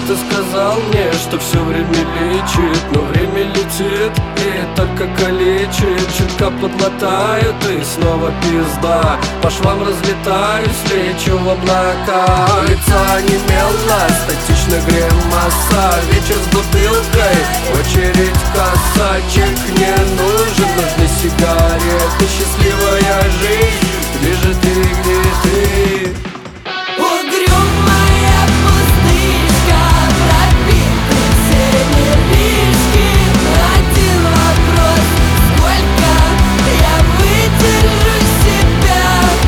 Кто-то сказал мне, что все время лечит, но время летит и только калечит. Чутка подмотают и снова пизда. По швам разлетаюсь, лечу в облака. Лицо онемело, статично гримаса. Вечер с бутылкой, очередь касса. Чек не нужен, нужны сигареты. Счастливая жизнь, где же ты, где ты? Угрюмая пустышка, пропиты все нервишки. Один вопрос: сколько я выдержу себя?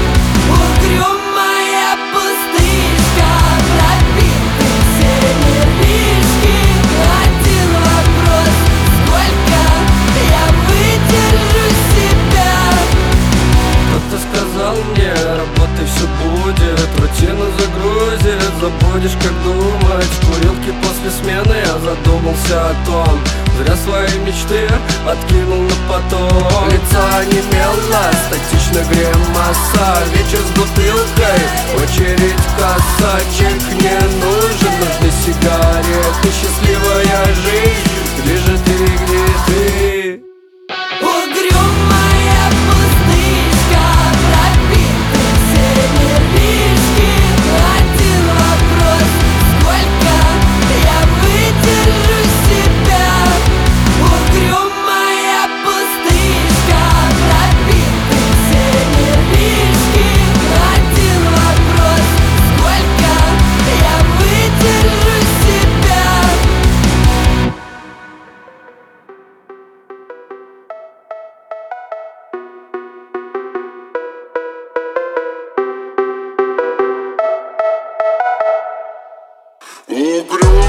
Угрюмая пустышка, пропиты все нервишки. Один вопрос: сколько я выдержу себя? Кто-то сказал мне, работай, все будет, рутина загрузит, забудешь, как думать. В курилке после смены я задумался о том, зря свои мечты откинул на потом. Лицо онемело, статично гримаса. Вечер с бутылкой, очередь касса. Чек не нужен, нужны сигареты. Счастливая жизнь, где же ты, где ты? Угрюмая пустышка, пропиты все нервишки. Один вопрос: сколько я выдержу себя? Угрюмая пустышка, пропиты все нервишки. Один вопрос: сколько я выдержу себя? Угрюм